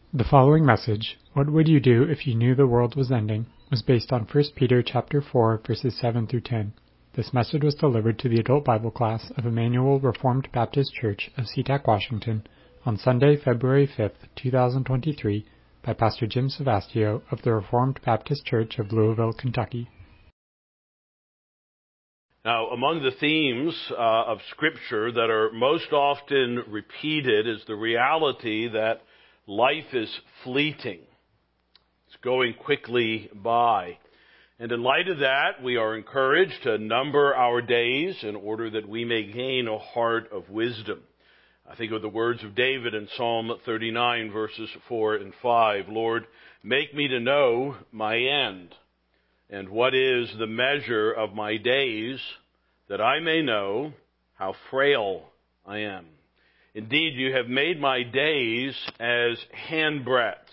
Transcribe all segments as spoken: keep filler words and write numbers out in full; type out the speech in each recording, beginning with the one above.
The following message, What Would You Do If You Knew the World Was Ending?, was based on First Peter chapter four, verses seven through ten. This message was delivered to the adult Bible class of Emmanuel Reformed Baptist Church of SeaTac, Washington, on Sunday, February fifth, two thousand twenty-three, by Pastor Jim Savastio of the Reformed Baptist Church of Louisville, Kentucky. Now, among the themes uh, of Scripture that are most often repeated is the reality that life is fleeting. It's going quickly by. And in light of that, we are encouraged to number our days in order that we may gain a heart of wisdom. I think of the words of David in Psalm thirty-nine, verses four and five. Lord, make me to know my end, and what is the measure of my days, that I may know how frail I am. Indeed, you have made my days as handbreadths,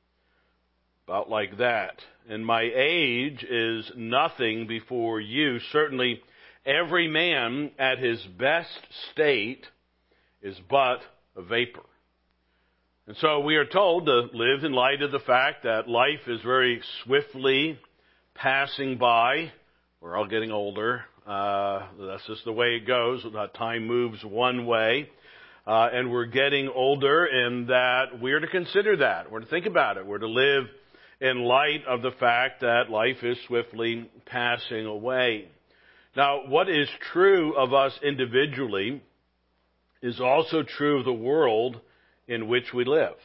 about like that. And my age is nothing before you. Certainly, every man at his best state is but a vapor. And so we are told to live in light of the fact that life is very swiftly passing by. We're all getting older. Uh, that's just the way it goes. Time moves one way. Uh, and we're getting older, and that we're to consider that. We're to think about it. We're to live in light of the fact that life is swiftly passing away. Now, what is true of us individually is also true of the world in which we live.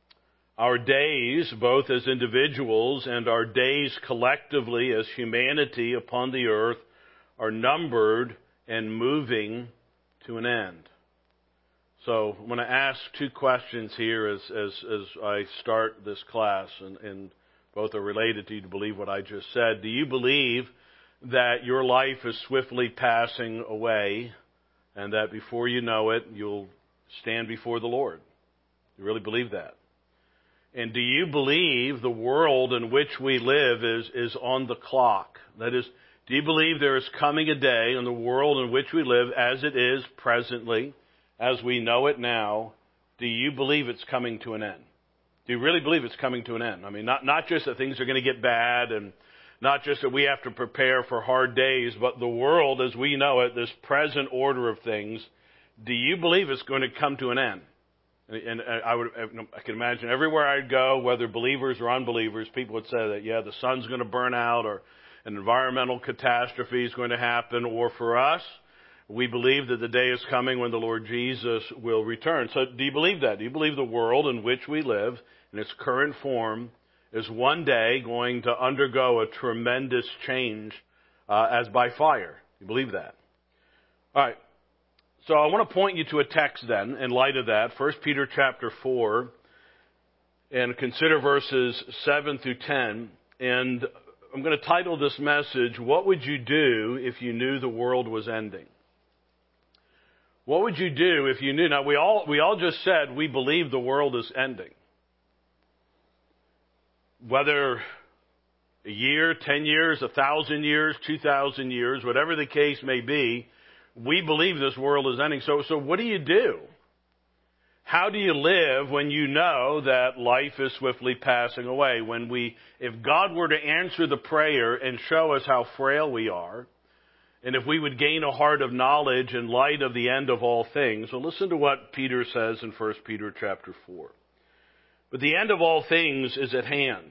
Our days, both as individuals and our days collectively as humanity upon the earth, are numbered and moving to an end. So I'm going to ask two questions here as as, as I start this class, and, and both are related to you to believe what I just said. Do you believe that your life is swiftly passing away and that before you know it, you'll stand before the Lord? Do you really believe that? And do you believe the world in which we live is, is on the clock? That is, do you believe there is coming a day in the world in which we live as it is presently, as we know it now, do you believe it's coming to an end? Do you really believe it's coming to an end? I mean, not, not just that things are going to get bad and not just that we have to prepare for hard days, but the world as we know it, this present order of things, do you believe it's going to come to an end? And I would, I can imagine everywhere I'd go, whether believers or unbelievers, people would say that, yeah, the sun's going to burn out, or an environmental catastrophe is going to happen, or for us, we believe that the day is coming when the Lord Jesus will return. So do you believe that? Do you believe the world in which we live, in its current form, is one day going to undergo a tremendous change uh, as by fire? Do you believe that? All right. So I want to point you to a text then, in light of that, First Peter chapter four, and consider verses seven through ten. And I'm going to title this message, What Would You Do If You Knew the World Was Ending? What would you do if you knew? Now, we all we all just said we believe the world is ending. Whether a year, ten years, a thousand years, two thousand years, whatever the case may be, we believe this world is ending. So, so what do you do? How do you live when you know that life is swiftly passing away? When we, if God were to answer the prayer and show us how frail we are, and if we would gain a heart of knowledge in light of the end of all things. So listen to what Peter says in First Peter chapter four. But the end of all things is at hand.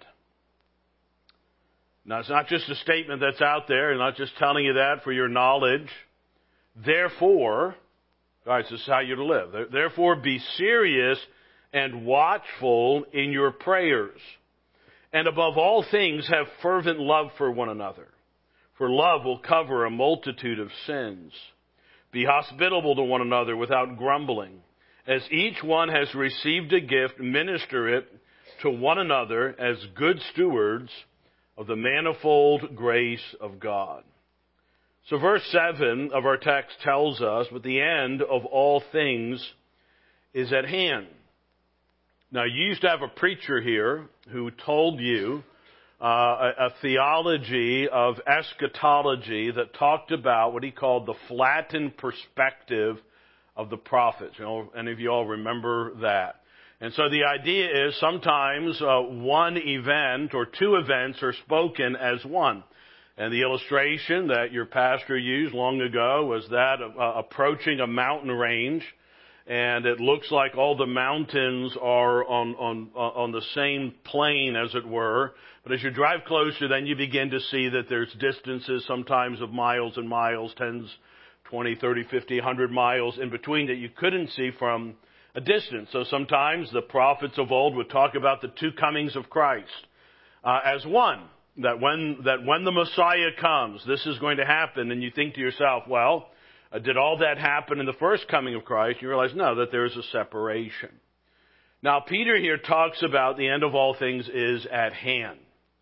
Now, it's not just a statement that's out there, and not just telling you that for your knowledge. Therefore, guys, this is how you're to live. Therefore, be serious and watchful in your prayers. And above all things, have fervent love for one another. For love will cover a multitude of sins. Be hospitable to one another without grumbling. As each one has received a gift, minister it to one another as good stewards of the manifold grace of God. So verse seven of our text tells us, but the end of all things is at hand. Now, you used to have a preacher here who told you Uh, a, a theology of eschatology that talked about what he called the flattened perspective of the prophets. You know, any of you all remember that? And so the idea is sometimes uh, one event or two events are spoken as one. And the illustration that your pastor used long ago was that of uh, approaching a mountain range, and it looks like all the mountains are on, on, on the same plane, as it were. But as you drive closer, then you begin to see that there's distances sometimes of miles and miles, tens, twenty, thirty, fifty, one hundred miles in between that you couldn't see from a distance. So sometimes the prophets of old would talk about the two comings of Christ uh, as one. That when, that when the Messiah comes, this is going to happen. And you think to yourself, well, uh, did all that happen in the first coming of Christ? You realize, no, that there is a separation. Now, Peter here talks about the end of all things is at hand.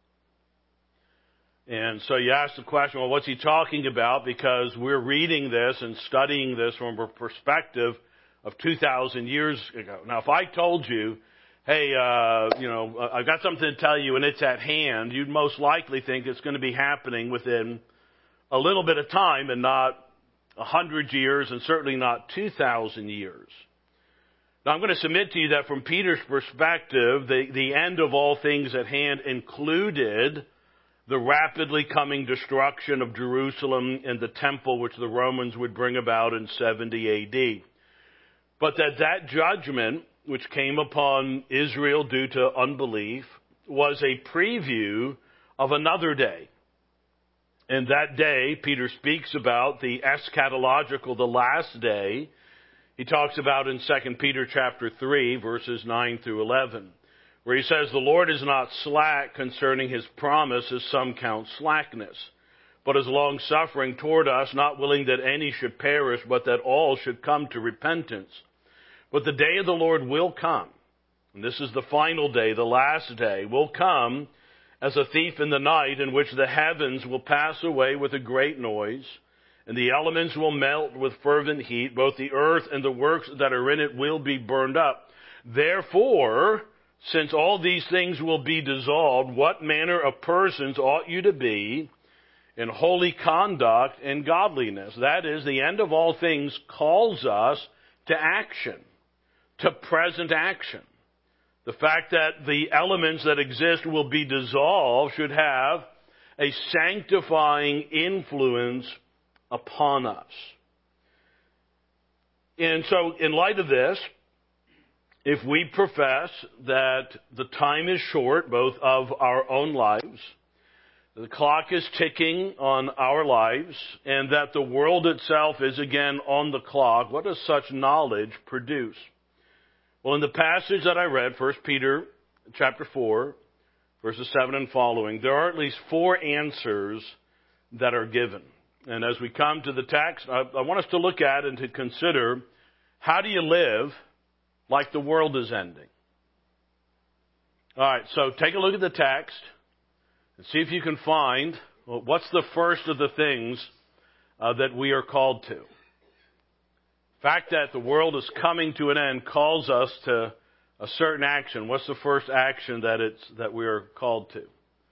And so you ask the question, well, what's he talking about? Because we're reading this and studying this from a perspective of two thousand years ago. Now, if I told you, hey, uh, you know, I've got something to tell you and it's at hand, you'd most likely think it's going to be happening within a little bit of time and not a hundred years and certainly not two thousand years. Now, I'm going to submit to you that from Peter's perspective, the, the end of all things at hand included the rapidly coming destruction of Jerusalem and the temple, which the Romans would bring about in seventy A D. But that that judgment, which came upon Israel due to unbelief, was a preview of another day. And that day, Peter speaks about the eschatological, the last day. He talks about in Second Peter chapter three, verses nine through eleven, where he says, the Lord is not slack concerning his promise, as some count slackness, but is long-suffering toward us, not willing that any should perish, but that all should come to repentance. But the day of the Lord will come, and this is the final day, the last day, will come as a thief in the night, in which the heavens will pass away with a great noise, and the elements will melt with fervent heat. Both the earth and the works that are in it will be burned up. Therefore, since all these things will be dissolved, what manner of persons ought you to be in holy conduct and godliness? That is, the end of all things calls us to action, to present action. The fact that the elements that exist will be dissolved should have a sanctifying influence upon us. And so, in light of this, if we profess that the time is short, both of our own lives, the clock is ticking on our lives, and that the world itself is again on the clock, what does such knowledge produce? Well, in the passage that I read, First Peter chapter four, verses seven and following, there are at least four answers that are given. And as we come to the text, I, I want us to look at and to consider, how do you live like the world is ending? All right, so take a look at the text and see if you can find, well, what's the first of the things uh, that we are called to. The fact that the world is coming to an end calls us to a certain action. What's the first action that it's that we are called to?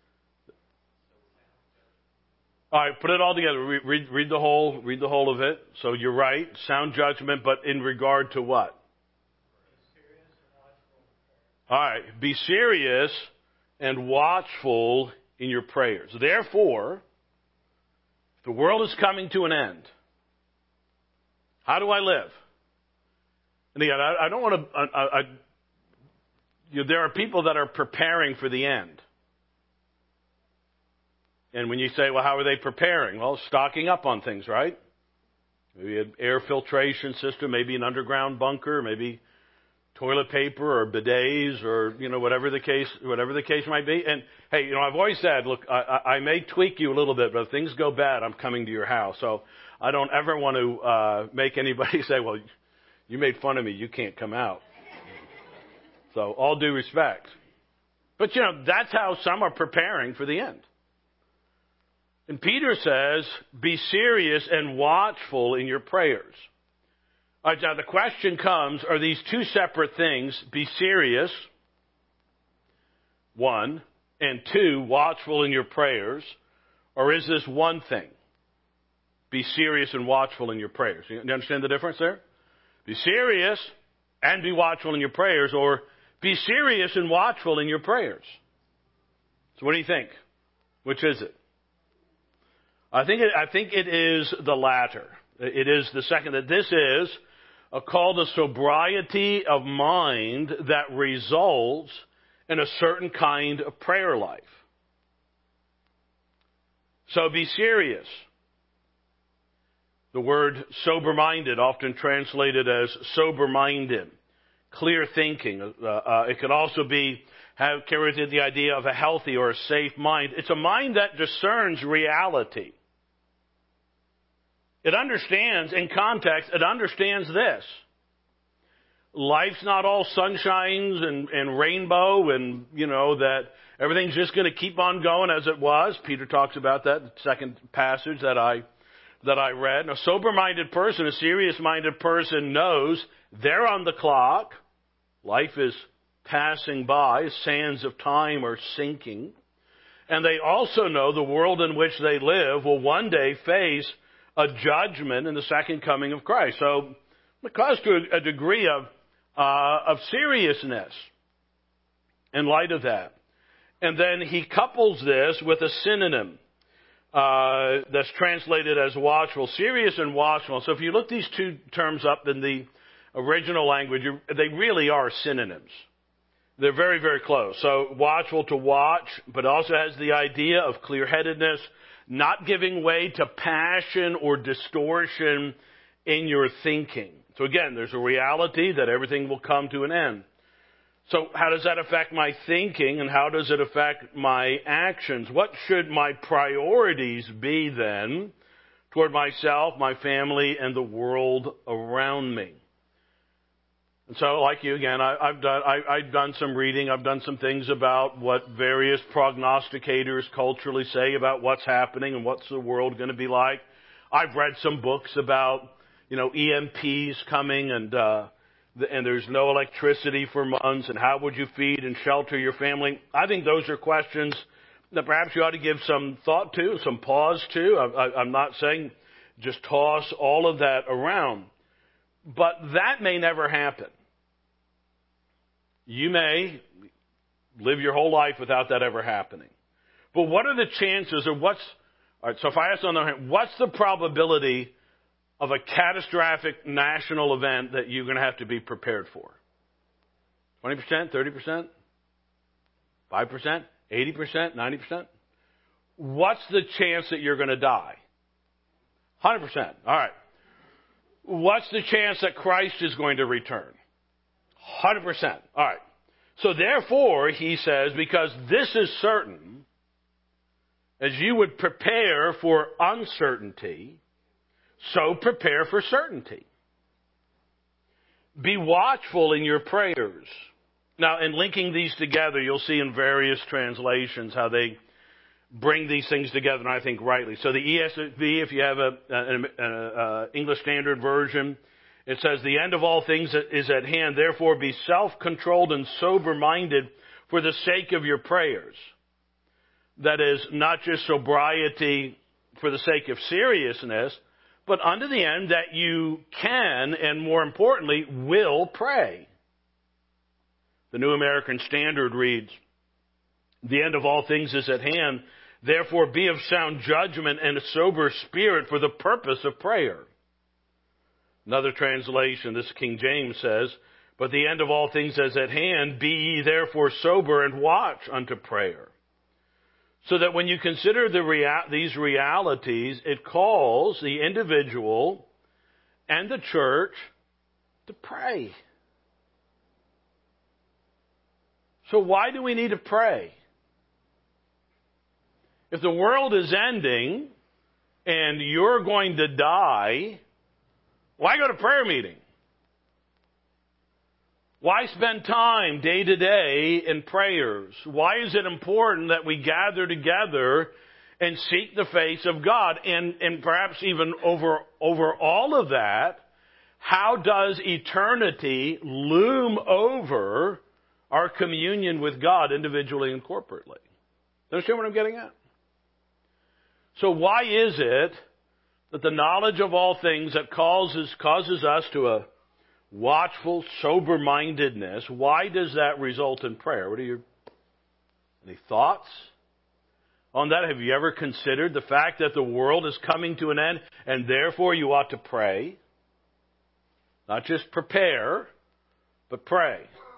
All right, put it all together. Read, read, read the whole, read the whole of it. So you're right, sound judgment, but in regard to what? All right, be serious and watchful in your prayers. Therefore, if the world is coming to an end, how do I live? And again, I, I don't want to. I, I, you know, there are people that are preparing for the end. And when you say, well, how are they preparing? Well, stocking up on things, right? Maybe an air filtration system, maybe an underground bunker, maybe toilet paper or bidets or, you know, whatever the case, whatever the case might be. And hey, you know, I've always said, look, I, I may tweak you a little bit, but if things go bad, I'm coming to your house. So I don't ever want to uh, make anybody say, well, you made fun of me, you can't come out. So all due respect. But, you know, that's how some are preparing for the end. And Peter says, be serious and watchful in your prayers. All right, now the question comes, are these two separate things, be serious, one, and two, watchful in your prayers, or is this one thing? Be serious and watchful in your prayers. You understand the difference there? Be serious and be watchful in your prayers, or Be serious and watchful in your prayers. So what do you think? Which is it? I think it, I think it is the latter. It is the second, that this is a call to sobriety of mind that results in a certain kind of prayer life. So be serious. The word sober-minded, often translated as sober-minded, clear thinking. Uh, uh, it could also be have carried the idea of a healthy or a safe mind. It's a mind that discerns reality. It understands, in context, it understands this. Life's not all sunshines and, and rainbow and, you know, that everything's just going to keep on going as it was. Peter talks about that, the second passage that I that I read. A sober-minded person, a serious-minded person knows they're on the clock. Life is passing by. Sands of time are sinking. And they also know the world in which they live will one day face a judgment in the second coming of Christ. So it calls to a degree of, uh, of seriousness in light of that. And then he couples this with a synonym uh, that's translated as watchful, serious and watchful. So if you look these two terms up in the original language, you, they really are synonyms. They're very, very close. So watchful, to watch, but also has the idea of clear-headedness, not giving way to passion or distortion in your thinking. So again, there's a reality that everything will come to an end. So how does that affect my thinking, and how does it affect my actions? What should my priorities be then toward myself, my family, and the world around me? And so, like you, again, I, I've done I, I've done some reading. I've done some things about what various prognosticators culturally say about what's happening and what's the world going to be like. I've read some books about, you know, E M Ps coming, and uh, and there's no electricity for months, and how would you feed and shelter your family? I think those are questions that perhaps you ought to give some thought to, some pause to. I, I, I'm not saying just toss all of that around. But that may never happen. You may live your whole life without that ever happening. But what are the chances, or what's, all right, so if I ask on the other hand, what's the probability of a catastrophic national event that you're going to have to be prepared for? twenty percent, thirty percent, five percent, eighty percent, ninety percent? What's the chance that you're going to die? one hundred percent. All right. What's the chance that Christ is going to return? one hundred percent. All right. So therefore, he says, because this is certain, as you would prepare for uncertainty, so prepare for certainty. Be watchful in your prayers. Now, in linking these together, you'll see in various translations how they bring these things together, and I think rightly. So the E S V, if you have a, an a, English Standard Version, it says, the end of all things is at hand, therefore be self-controlled and sober-minded for the sake of your prayers. That is, not just sobriety for the sake of seriousness, but unto the end that you can, and more importantly, will pray. The New American Standard reads, the end of all things is at hand, therefore be of sound judgment and a sober spirit for the purpose of prayer. Another translation, this King James says, but the end of all things is at hand, be ye therefore sober and watch unto prayer. So that when you consider the rea- these realities, it calls the individual and the church to pray. So why do we need to pray? If the world is ending and you're going to die, why go to prayer meeting? Why spend time day to day in prayers? Why is it important that we gather together and seek the face of God? And, and perhaps even over, over all of that, how does eternity loom over our communion with God individually and corporately? Understand what I'm getting at? So why is it that the knowledge of all things that causes, causes us to a watchful, sober-mindedness, why does that result in prayer? What are your any thoughts on that? Have you ever considered the fact that the world is coming to an end and therefore you ought to pray? Not just prepare, but pray.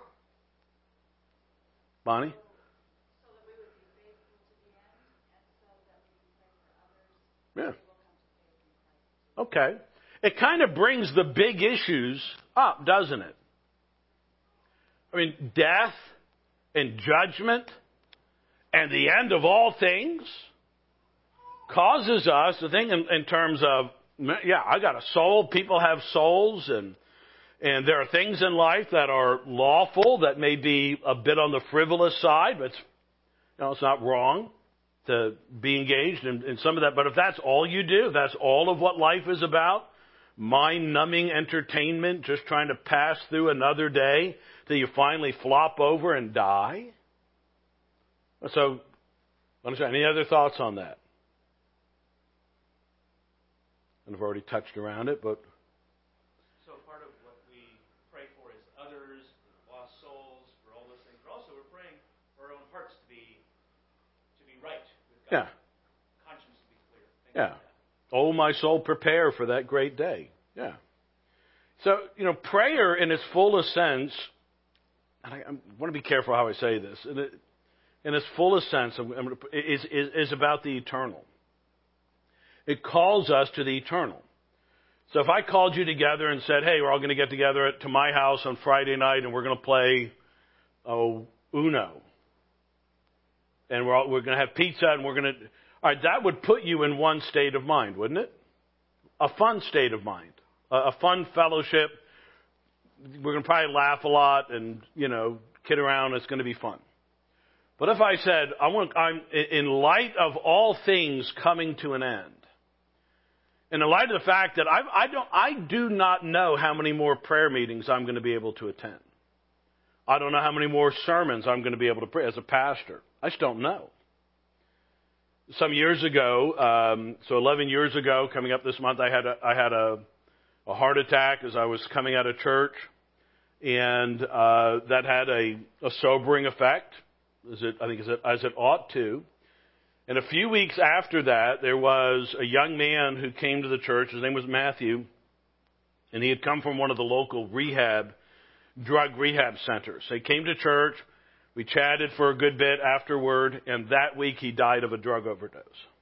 Bonnie? So that we would be faithful to the end, and so that we can pray for others. Yeah. Okay. It kind of brings the big issues up, doesn't it? I mean, death and judgment and the end of all things causes us to think in, in terms of, yeah, I got a soul. People have souls, and and there are things in life that are lawful that may be a bit on the frivolous side, but it's, you know, it's not wrong to be engaged in, in some of that. But if that's all you do, if that's all of what life is about, mind-numbing entertainment, just trying to pass through another day till you finally flop over and die. So, any other thoughts on that? And I've already touched around it, but... So part of what we pray for is others, lost souls, for all those things. But also we're praying for our own hearts to be to be right with God. Yeah. Conscience to be clear. Things Yeah. like that. Oh, my soul, prepare for that great day. Yeah. So, you know, prayer in its fullest sense, and I, I want to be careful how I say this, in, it, in its fullest sense, I'm, I'm gonna, is, is, is about the eternal. It calls us to the eternal. So if I called you together and said, hey, we're all going to get together at, to my house on Friday night and we're going to play oh, Uno, and we're, all, we're going to have pizza and we're going to... All right, that would put you in one state of mind, wouldn't it? A fun state of mind. A, a fun fellowship. We're going to probably laugh a lot and, you know, kid around. It's going to be fun. But if I said, I want, I'm in light of all things coming to an end, in the light of the fact that I, I don't, I do not know how many more prayer meetings I'm going to be able to attend. I don't know how many more sermons I'm going to be able to pray as a pastor. I just don't know. Some years ago, um, so eleven years ago, coming up this month, I had a, I had a, a heart attack as I was coming out of church, and uh, that had a, a sobering effect, as it I think as it, as it ought to. And a few weeks after that, there was a young man who came to the church. His name was Matthew, and he had come from one of the local rehab, drug rehab centers. So he came to church. We chatted for a good bit afterward, and that week he died of a drug overdose.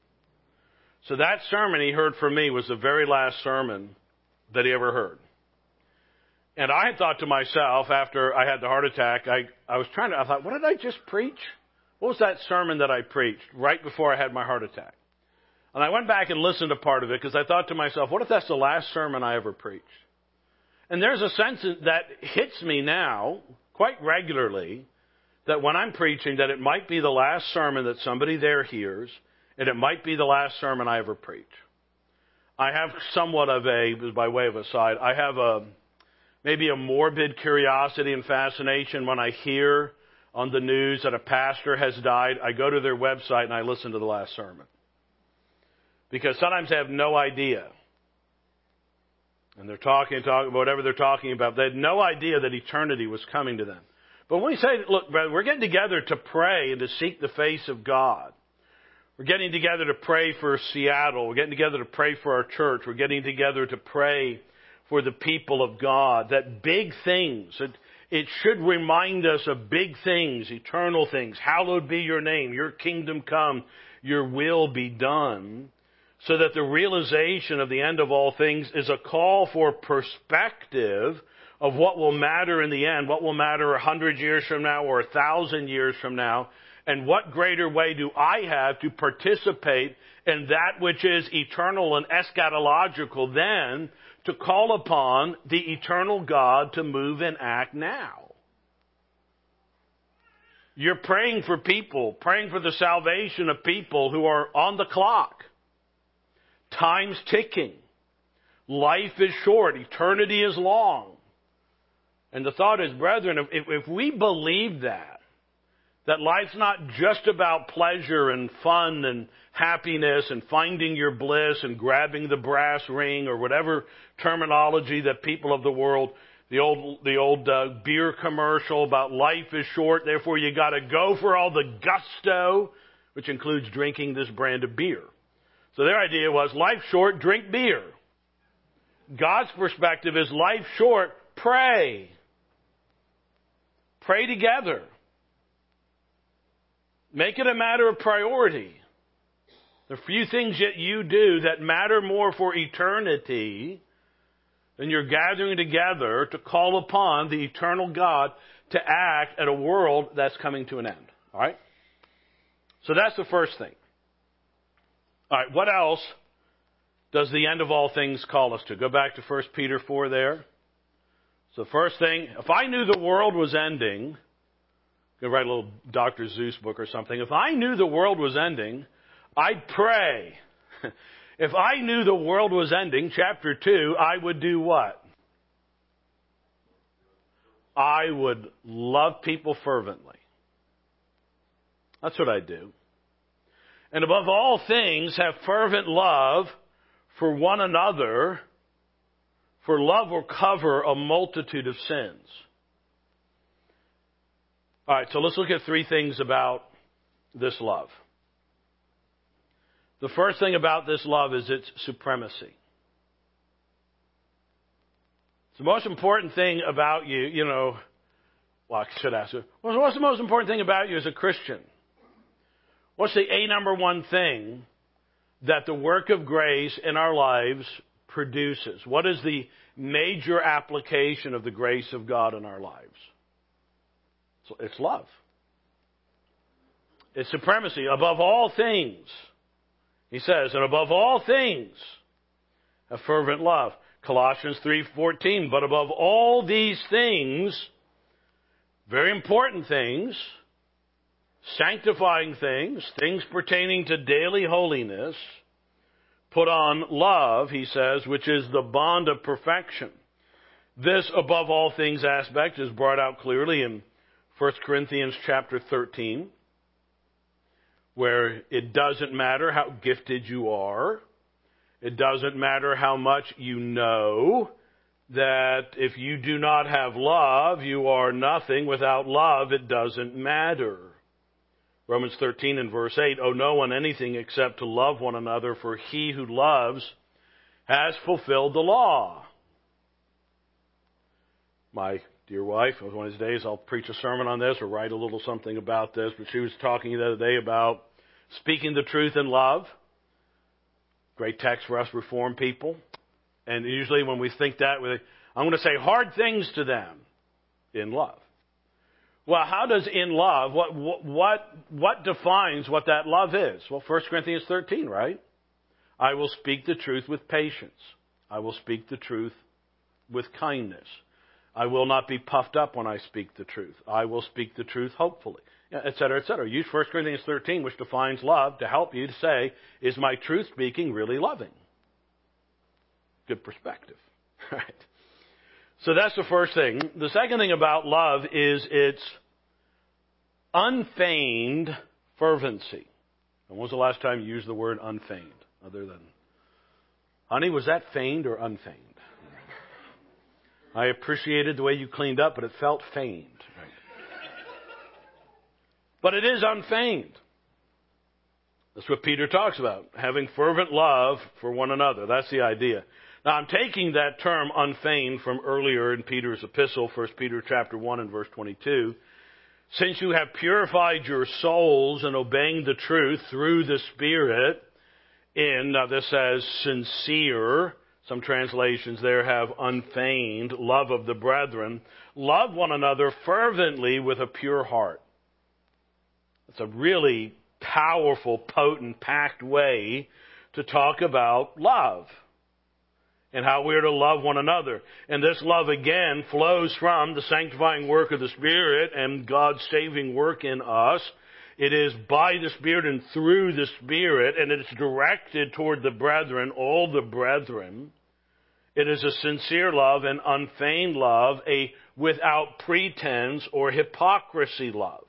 So that sermon he heard from me was the very last sermon that he ever heard. And I had thought to myself, after I had the heart attack, I, I was trying to, I thought, what did I just preach? What was that sermon that I preached right before I had my heart attack? And I went back and listened to part of it because I thought to myself, what if that's the last sermon I ever preached? And there's a sense that hits me now quite regularly that when I'm preaching, that it might be the last sermon that somebody there hears, and it might be the last sermon I ever preach. I have somewhat of a, by way of aside, I have a maybe a morbid curiosity and fascination when I hear on the news that a pastor has died. I go to their website and I listen to the last sermon. Because sometimes I have no idea. And they're talking, talking about whatever they're talking about. They had no idea that eternity was coming to them. But when we say, look, brother, we're getting together to pray and to seek the face of God. We're getting together to pray for Seattle. We're getting together to pray for our church. We're getting together to pray for the people of God. That big things, it, it should remind us of big things, eternal things. Hallowed be your name. Your kingdom come. Your will be done. So that the realization of the end of all things is a call for perspective of what will matter in the end, what will matter a hundred years from now or a thousand years from now, and what greater way do I have to participate in that which is eternal and eschatological than to call upon the eternal God to move and act now. You're praying for people, praying for the salvation of people who are on the clock. Time's ticking. Life is short. Eternity is long. And the thought is, brethren, if, if we believe that, that life's not just about pleasure and fun and happiness and finding your bliss and grabbing the brass ring or whatever terminology that people of the world The old, the old uh, beer commercial about life is short, therefore you got to go for all the gusto, which includes drinking this brand of beer. So their idea was, life's short, drink beer. God's perspective is, life's short, pray. Pray together. Make it a matter of priority. There are few things that you do that matter more for eternity than you're gathering together to call upon the eternal God to act at a world that's coming to an end. All right? So that's the first thing. All right, what else does the end of all things call us to? Go back to First Peter four there. So first thing, if I knew the world was ending, go write a little Doctor Seuss book or something. If I knew the world was ending, I'd pray. If I knew the world was ending, chapter two, I would do what? I would love people fervently. That's what I'd do. And above all things, have fervent love for one another, for love will cover a multitude of sins. All right, so let's look at three things about this love. The first thing about this love is its supremacy. The most important thing about you, you know, well, I should ask you, what's the most important thing about you as a Christian? What's the A number one thing that the work of grace in our lives produces? What is the major application of the grace of God in our lives? It's love. It's supremacy. Above all things, he says, and above all things, a fervent love. Colossians three fourteen, but above all these things, very important things, sanctifying things, things pertaining to daily holiness, put on love, he says, which is the bond of perfection. This above all things aspect is brought out clearly in First Corinthians chapter thirteen, where it doesn't matter how gifted you are. It doesn't matter how much you know, that if you do not have love, you are nothing. Without love, it doesn't matter. Romans thirteen and verse eight, owe no one anything except to love one another, for he who loves has fulfilled the law. My dear wife, one of these days I'll preach a sermon on this or write a little something about this, but she was talking the other day about speaking the truth in love. Great text for us Reformed people. And usually when we think that, we think, I'm going to say hard things to them in love. Well, how does in love, what, what, what defines what that love is? Well, First Corinthians thirteen, right? I will speak the truth with patience. I will speak the truth with kindness. I will not be puffed up when I speak the truth. I will speak the truth hopefully, et cetera, et cetera. Use First Corinthians thirteen, which defines love, to help you to say, is my truth speaking really loving? Good perspective. Right. So that's the first thing. The second thing about love is its unfeigned fervency. When was the last time you used the word unfeigned? Other than, honey, was that feigned or unfeigned? I appreciated the way you cleaned up, but it felt feigned. Right? But it is unfeigned. That's what Peter talks about, having fervent love for one another. That's the idea. Now, I'm taking that term unfeigned from earlier in Peter's epistle, First Peter chapter one and verse twenty-two. Since you have purified your souls in obeying the truth through the Spirit, in, now this says sincere, some translations there have unfeigned, love of the brethren, love one another fervently with a pure heart. It's a really powerful, potent, packed way to talk about love and how we're to love one another. And this love, again, flows from the sanctifying work of the Spirit and God's saving work in us. It is by the Spirit and through the Spirit, and it's directed toward the brethren, all the brethren. It is a sincere love, an unfeigned love, a without pretense or hypocrisy love.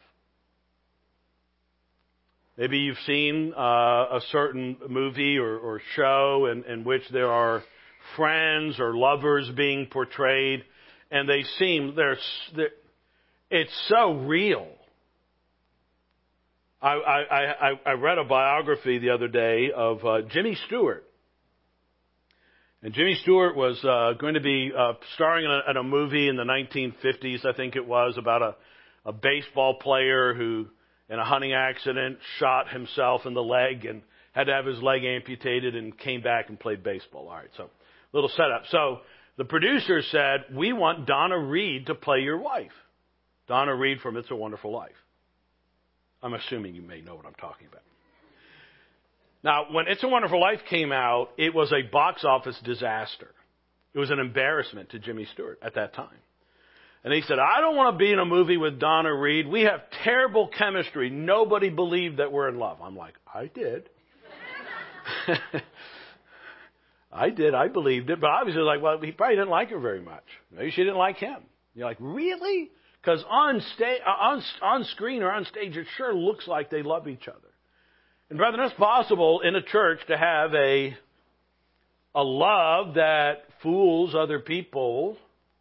Maybe you've seen uh, a certain movie or, or show in, in which there are friends or lovers being portrayed, and they seem, they're, they're it's so real. I, I, I, I read a biography the other day of uh, Jimmy Stewart. And Jimmy Stewart was uh, going to be uh, starring in a, in a movie in the nineteen fifties, I think it was, about a, a baseball player who, in a hunting accident, shot himself in the leg and had to have his leg amputated and came back and played baseball. All right, so little setup. So the producer said, we want Donna Reed to play your wife. Donna Reed from It's a Wonderful Life. I'm assuming you may know what I'm talking about. Now, when It's a Wonderful Life came out, it was a box office disaster. It was an embarrassment to Jimmy Stewart at that time. And he said, I don't want to be in a movie with Donna Reed. We have terrible chemistry. Nobody believed that we're in love. I'm like, I did. I did. I believed it. But obviously, like, well, he probably didn't like her very much. Maybe she didn't like him. You're like, really? Because on, sta- on, on screen or on stage, it sure looks like they love each other. And brethren, it's possible in a church to have a, a love that fools other people,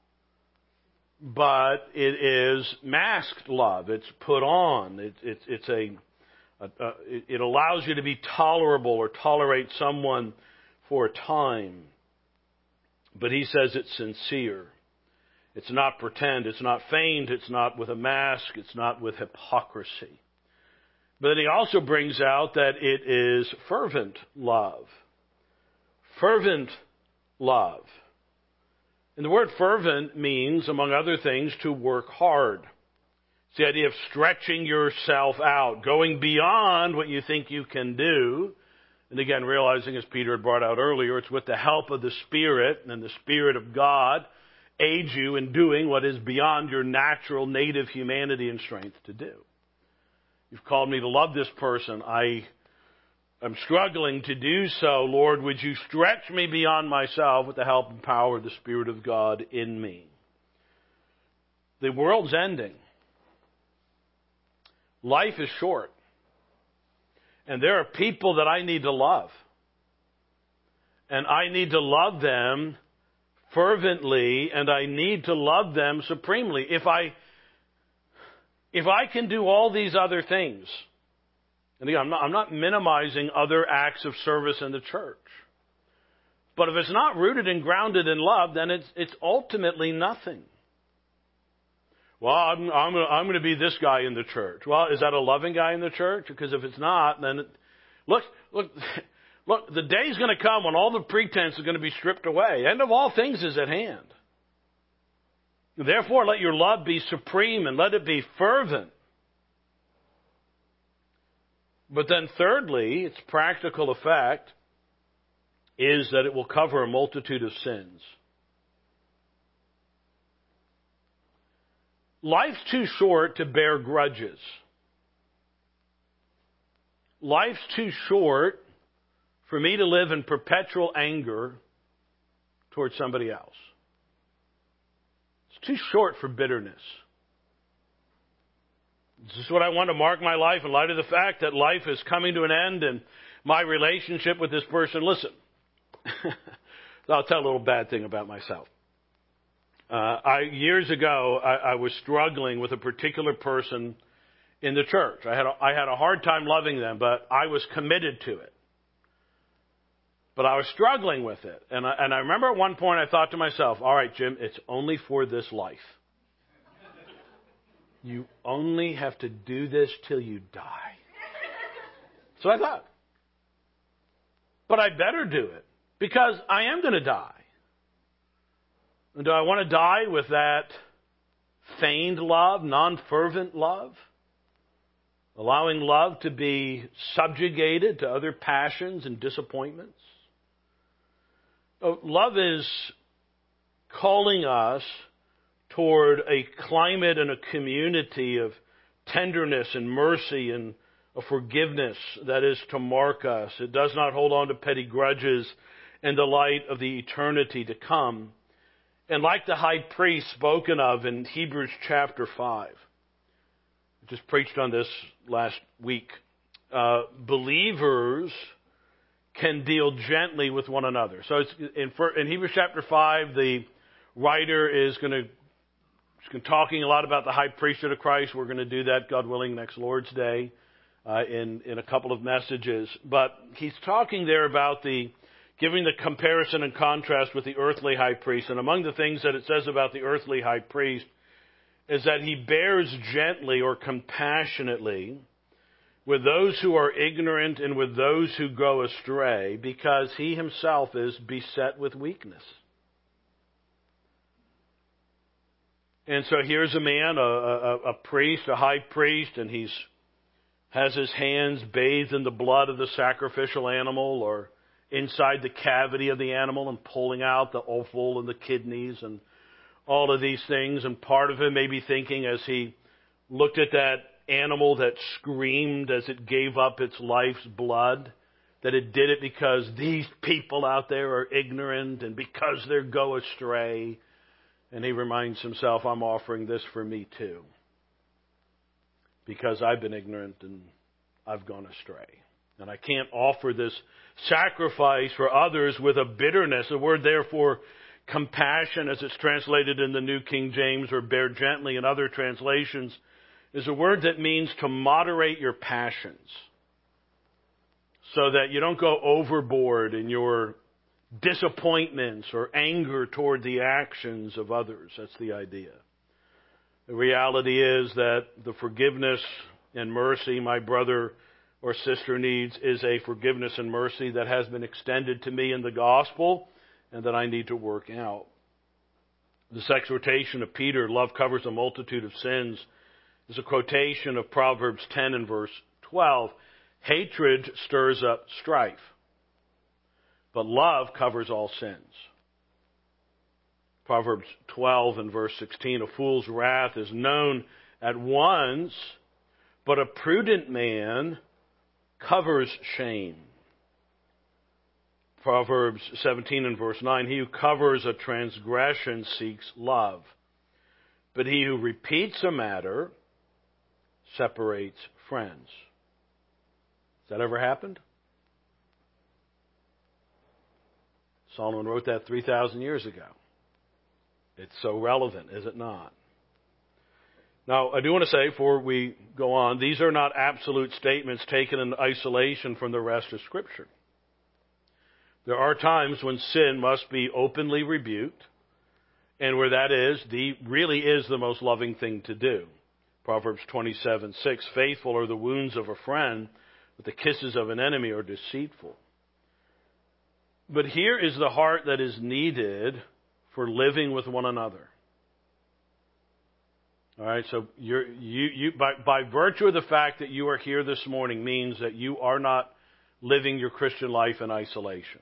but it is masked love. It's put on. It, it, it's a, a, a, it allows you to be tolerable or tolerate someone for a time. But he says it's sincere. It's not pretend. It's not feigned. It's not with a mask. It's not with hypocrisy. But then he also brings out that it is fervent love. Fervent love. And the word fervent means, among other things, to work hard. It's the idea of stretching yourself out, going beyond what you think you can do. And again, realizing, as Peter had brought out earlier, it's with the help of the Spirit, and the Spirit of God aids you in doing what is beyond your natural native humanity and strength to do. You've called me to love this person. I am struggling to do so. Lord, would you stretch me beyond myself with the help and power of the Spirit of God in me? The world's ending. Life is short. And there are people that I need to love. And I need to love them fervently, and I need to love them supremely. If I If I can do all these other things, and again, I'm not, I'm not minimizing other acts of service in the church, but if it's not rooted and grounded in love, then it's it's ultimately nothing. Well, I'm I'm gonna, I'm going to be this guy in the church. Well, is that a loving guy in the church? Because if it's not, then it, look look look, the day's going to come when all the pretense is going to be stripped away. End of all things is at hand. Therefore, let your love be supreme and let it be fervent. But then thirdly, its practical effect is that it will cover a multitude of sins. Life's too short to bear grudges. Life's too short for me to live in perpetual anger towards somebody else. Too short for bitterness. This is what I want to mark my life in light of the fact that life is coming to an end and my relationship with this person. Listen, I'll tell a little bad thing about myself. Uh, I years ago, I, I was struggling with a particular person in the church. I had a, I had a hard time loving them, but I was committed to it. But I was struggling with it. And I, and I remember at one point I thought to myself, all right, Jim, it's only for this life. You only have to do this till you die. So I thought. But I better do it because I am going to die. And do I want to die with that feigned love, non-fervent love? Allowing love to be subjugated to other passions and disappointments? Love is calling us toward a climate and a community of tenderness and mercy and a forgiveness that is to mark us. It does not hold on to petty grudges in the light of the eternity to come. And like the high priest spoken of in Hebrews chapter five, I just preached on this last week, uh, believers can deal gently with one another. So it's in, in Hebrews chapter five, the writer is going to He's been talking a lot about the high priesthood of Christ. We're going to do that, God willing, next Lord's Day uh, in, in a couple of messages. But he's talking there about the giving the comparison and contrast with the earthly high priest. And among the things that it says about the earthly high priest is that he bears gently or compassionately with those who are ignorant and with those who go astray, because he himself is beset with weakness. And so here's a man, a, a, a priest, a high priest, and he's has his hands bathed in the blood of the sacrificial animal or inside the cavity of the animal and pulling out the offal and the kidneys and all of these things. And part of him may be thinking as he looked at that animal that screamed as it gave up its life's blood, that it did it because these people out there are ignorant and because they go astray. And he reminds himself, I'm offering this for me too, because I've been ignorant and I've gone astray. And I can't offer this sacrifice for others with a bitterness. The word therefore, compassion, as it's translated in the New King James, or bear gently in other translations, is a word that means to moderate your passions so that you don't go overboard in your disappointments or anger toward the actions of others. That's the idea. The reality is that the forgiveness and mercy my brother or sister needs is a forgiveness and mercy that has been extended to me in the gospel and that I need to work out. This exhortation of Peter, love covers a multitude of sins, is a quotation of Proverbs ten and verse twelve. Hatred stirs up strife, but love covers all sins. Proverbs twelve and verse sixteen, a fool's wrath is known at once, but a prudent man covers shame. Proverbs seventeen and verse nine, he who covers a transgression seeks love, but he who repeats a matter separates friends. Has that ever happened? Solomon wrote that three thousand years ago. It's so relevant, is it not? Now, I do want to say, before we go on, these are not absolute statements taken in isolation from the rest of Scripture. There are times when sin must be openly rebuked, and where that is, the really is the most loving thing to do. Proverbs twenty-seven six, faithful are the wounds of a friend, but the kisses of an enemy are deceitful. But here is the heart that is needed for living with one another. All right, so you're, you, you, by, by virtue of the fact that you are here this morning means that you are not living your Christian life in isolation.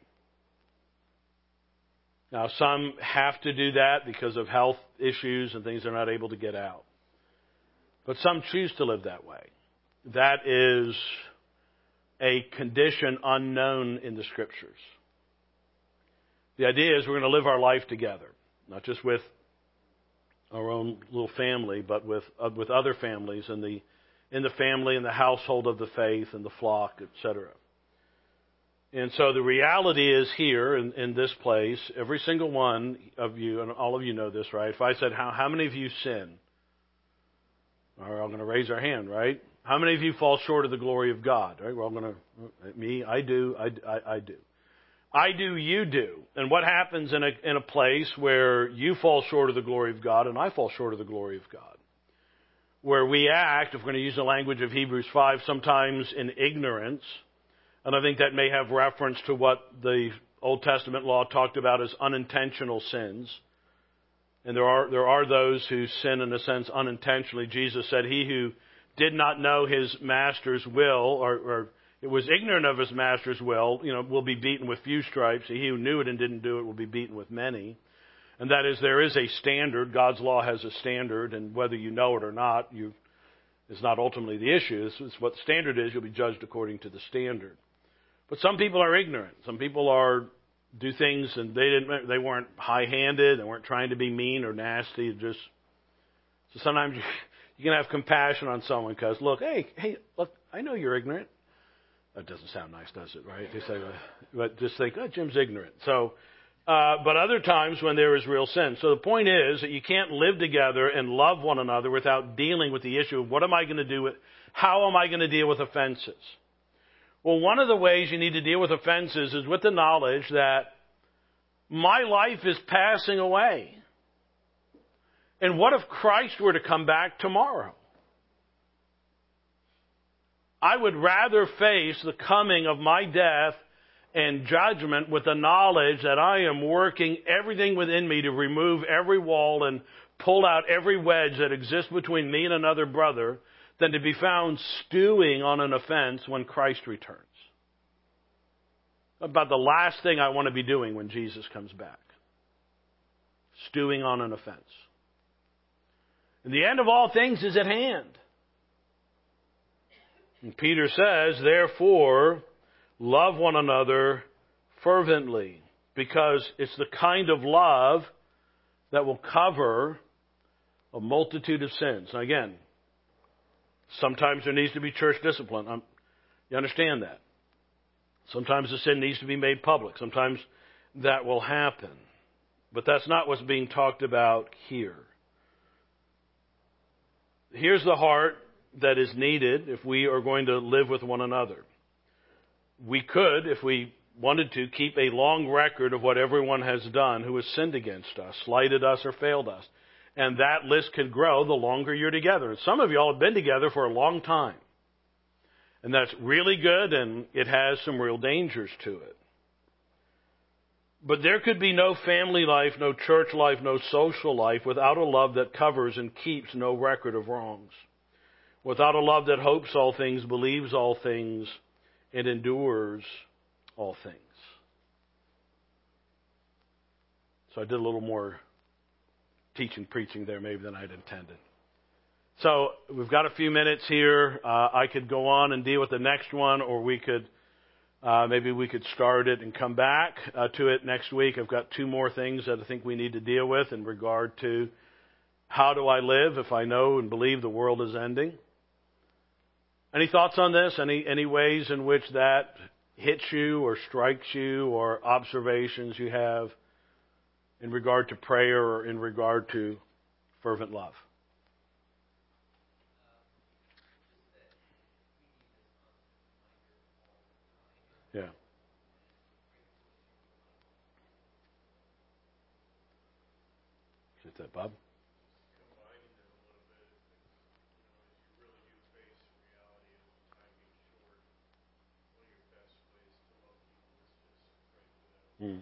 Now, some have to do that because of health issues and things they're not able to get out. But some choose to live that way. That is a condition unknown in the Scriptures. The idea is we're going to live our life together, not just with our own little family, but with uh, with other families in the in the family and the household of the faith and the flock, et cetera. And so the reality is here in, in this place, every single one of you, and all of you know this, right? If I said, how, how many of you sin? All right, I'm going to raise our hand, right? How many of you fall short of the glory of God? Right? We're all going to, me, I do, I, I, I do. I do, you do. And what happens in a, in a place where you fall short of the glory of God and I fall short of the glory of God? Where we act, if we're going to use the language of Hebrews five, sometimes in ignorance, and I think that may have reference to what the Old Testament law talked about as unintentional sins. And there are there are those who sin in a sense unintentionally. Jesus said, he who did not know his master's will, or, or it was ignorant of his master's will, you know, will be beaten with few stripes. He who knew it and didn't do it will be beaten with many. And that is, there is a standard. God's law has a standard, and whether you know it or not, you is not ultimately the issue. It's, it's what the standard is. You'll be judged according to the standard. But some people are ignorant. Some people are do things and they didn't. They weren't high-handed. They weren't trying to be mean or nasty. It just so sometimes you, you can have compassion on someone because look, hey, hey, look, I know you're ignorant. That doesn't sound nice, does it? Right? They say, but just think, oh, Jim's ignorant. So, Uh, but other times when there is real sin. So the point is that you can't live together and love one another without dealing with the issue of what am I going to do with, how am I going to deal with offenses? Well, one of the ways you need to deal with offenses is with the knowledge that my life is passing away. And what if Christ were to come back tomorrow? I would rather face the coming of my death and judgment with the knowledge that I am working everything within me to remove every wall and pull out every wedge that exists between me and another brother than to be found stewing on an offense when Christ returns. About the last thing I want to be doing when Jesus comes back. Stewing on an offense. And the end of all things is at hand. And Peter says, therefore, love one another fervently, because it's the kind of love that will cover a multitude of sins. Now again, sometimes there needs to be church discipline. Um, you understand that? Sometimes the sin needs to be made public. Sometimes that will happen. But that's not what's being talked about here. Here's the heart that is needed if we are going to live with one another. We could, if we wanted to, keep a long record of what everyone has done who has sinned against us, slighted us, or failed us. And that list can grow the longer you're together. And some of y'all have been together for a long time. And that's really good, and it has some real dangers to it. But there could be no family life, no church life, no social life without a love that covers and keeps no record of wrongs. Without a love that hopes all things, believes all things, and endures all things. So I did a little more teaching, preaching there maybe than I'd intended. So we've got a few minutes here. Uh, I could go on and deal with the next one, or we could, uh, maybe we could start it and come back uh, to it next week. I've got two more things that I think we need to deal with in regard to how do I live if I know and believe the world is ending. Any thoughts on this? Any any ways in which that hits you or strikes you, or observations you have in regard to prayer or in regard to fervent love? Yeah. Is that Bob? Mm.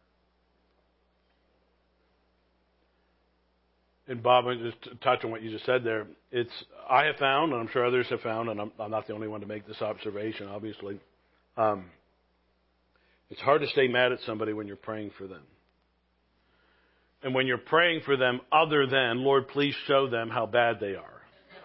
And Bob, just to touch on what you just said there, it's I have found, and I'm sure others have found, and I'm, I'm not the only one to make this observation, obviously. Um, it's hard to stay mad at somebody when you're praying for them. And when you're praying for them other than, Lord, please show them how bad they are.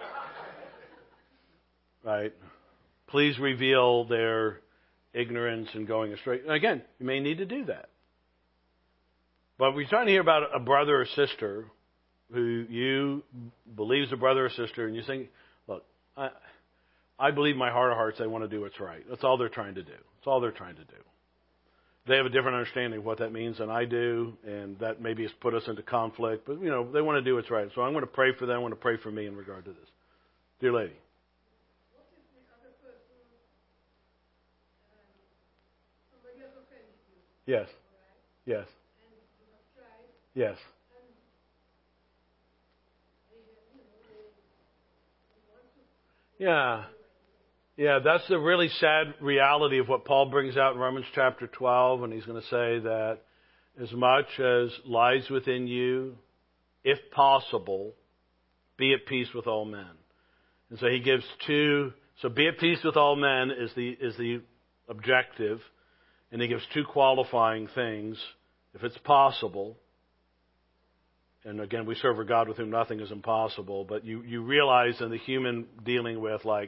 Right? Please reveal their ignorance and going astray. And again, you may need to do that. But we're trying to hear about a brother or sister who you believes a brother or sister, and you think, look, I, I believe in my heart of hearts they want to do what's right. That's all they're trying to do. That's all they're trying to do. They have a different understanding of what that means than I do, and that maybe has put us into conflict. But, you know, they want to do what's right. So I'm going to pray for them. I want to pray for me in regard to this. Dear lady. What if the other person, um, somebody has offended you? Yes. Right? Yes. And you have tried. Yes. And they, you know, they, they want to. Yeah. Yeah, that's the really sad reality of what Paul brings out in Romans chapter twelve, and he's going to say that as much as lies within you, if possible, be at peace with all men. And so he gives two, so be at peace with all men is the is the objective, and he gives two qualifying things. If it's possible, and again, we serve a God with whom nothing is impossible, but you, you realize in the human dealing with, like,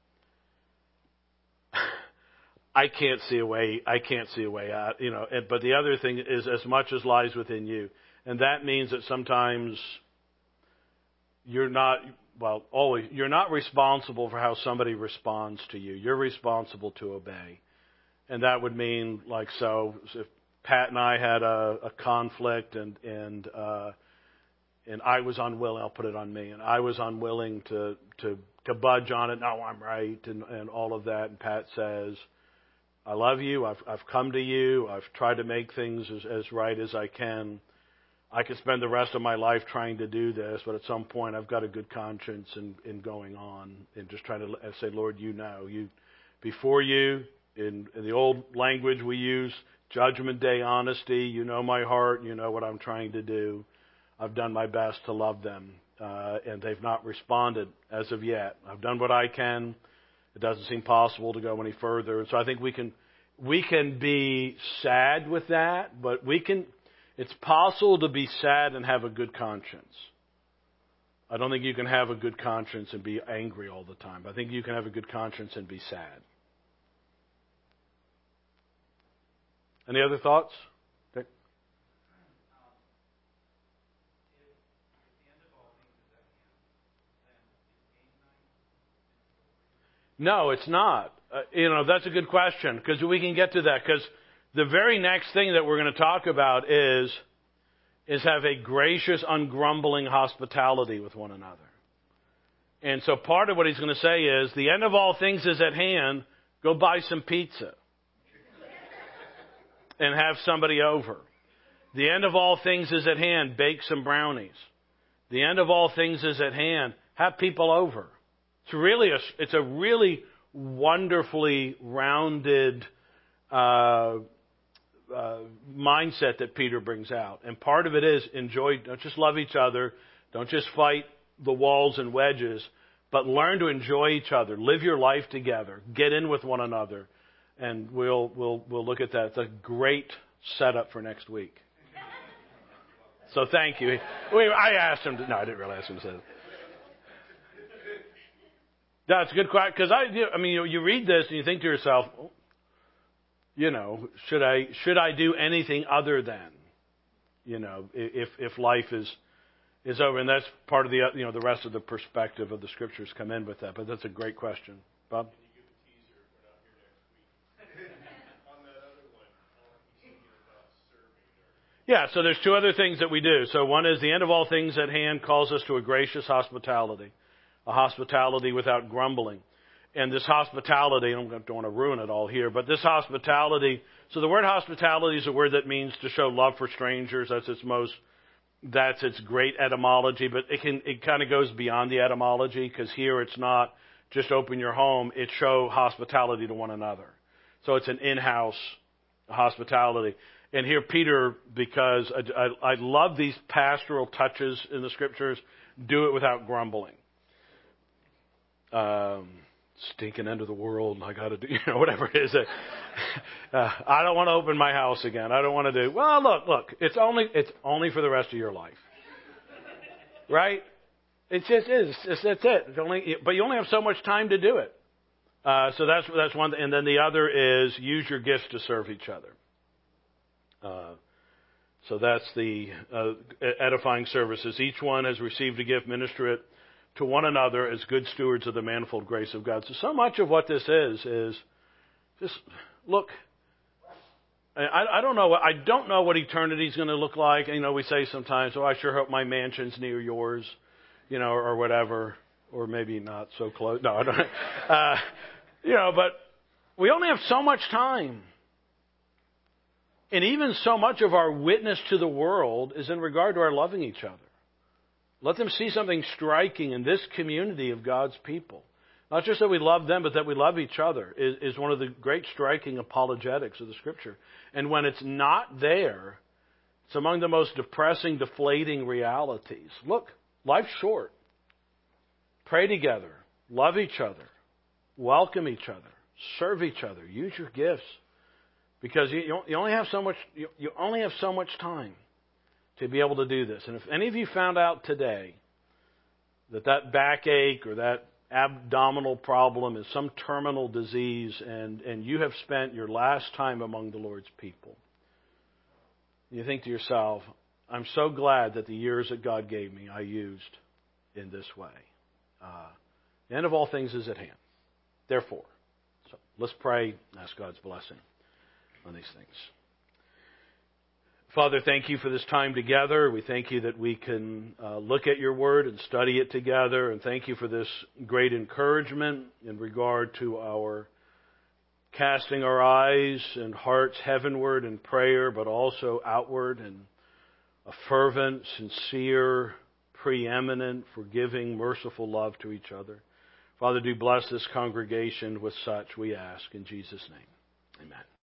I can't see a way, I can't see a way out, you know, and, but the other thing is as much as lies within you. And that means that sometimes you're not, well, always, you're not responsible for how somebody responds to you. You're responsible to obey. And that would mean, like, so, if Pat and I had a, a conflict, and and uh, and I was unwilling. I'll put it on me, and I was unwilling to to to budge on it. No, I'm right, and and all of that. And Pat says, I love you. I've I've come to you. I've tried to make things as, as right as I can. I could spend the rest of my life trying to do this, but at some point I've got a good conscience in, in going on and just trying to say, Lord, you know, you before you, in, in the old language we use, judgment day honesty, you know my heart, you know what I'm trying to do. I've done my best to love them, uh, and they've not responded as of yet. I've done what I can. It doesn't seem possible to go any further. And so I think we can we can be sad with that, but we can. It's possible to be sad and have a good conscience. I don't think you can have a good conscience and be angry all the time. I think you can have a good conscience and be sad. Any other thoughts? Dick? No, it's not. Uh, you know, that's a good question, because we can get to that, because the very next thing that we're going to talk about is, is have a gracious, ungrumbling hospitality with one another. And so part of what he's going to say is, the end of all things is at hand, go buy some pizza and have somebody over. The end of all things is at hand, bake some brownies. The end of all things is at hand, have people over. It's really a, it's a really wonderfully rounded uh Uh, mindset that Peter brings out. And part of it is enjoy, don't just love each other, don't just fight the walls and wedges, but learn to enjoy each other, live your life together, get in with one another, and we'll we'll we'll look at that. It's a great setup for next week. So thank you. Wait, I asked him to, no, I didn't really ask him to say that. That's a good question, because I, I mean, you, you read this and you think to yourself, you know, should I should I do anything other than, you know, if if life is is over? And that's part of the, you know, the rest of the perspective of the scriptures come in with that. But that's a great question, Bob. Can you give a teaser? We're not here next week. On that other one, I'll continue about serving. Yeah. So there's two other things that we do. So one is the end of all things at hand calls us to a gracious hospitality, a hospitality without grumbling. And this hospitality, I don't want to ruin it all here, but this hospitality, so the word hospitality is a word that means to show love for strangers. That's its most, that's its great etymology, but it can, it kind of goes beyond the etymology, because here it's not just open your home, it show hospitality to one another. So it's an in-house hospitality. And here Peter, because I, I, I love these pastoral touches in the scriptures, do it without grumbling. Um, stinking end of the world, I got to do, you know, whatever it is. Uh, I don't want to open my house again. I don't want to do, well, look, look, it's only, it's only for the rest of your life. Right? It just is. It's, that's it. It's only, but you only have so much time to do it. Uh, so that's, that's one thing. And then the other is use your gifts to serve each other. Uh, so that's the uh, edifying services. Each one has received a gift, minister it to one another as good stewards of the manifold grace of God. So, so much of what this is, is just, look, I, I don't know, I don't know what eternity is going to look like. You know, we say sometimes, oh, I sure hope my mansion's near yours, you know, or whatever, or maybe not so close. No, I don't, uh, you know, but we only have so much time. And even so much of our witness to the world is in regard to our loving each other. Let them see something striking in this community of God's people. Not just that we love them, but that we love each other is, is one of the great striking apologetics of the Scripture. And when it's not there, it's among the most depressing, deflating realities. Look, life's short. Pray together. Love each other. Welcome each other. Serve each other. Use your gifts. Because you, you only have so much, you, you only have so much time to be able to do this. And if any of you found out today that that backache or that abdominal problem is some terminal disease and, and you have spent your last time among the Lord's people, you think to yourself, I'm so glad that the years that God gave me I used in this way. Uh, the end of all things is at hand. Therefore, so let's pray and ask God's blessing on these things. Father, thank you for this time together. We thank you that we can uh, look at your word and study it together. And thank you for this great encouragement in regard to our casting our eyes and hearts heavenward in prayer, but also outward in a fervent, sincere, preeminent, forgiving, merciful love to each other. Father, do bless this congregation with such, we ask. In Jesus' name, amen.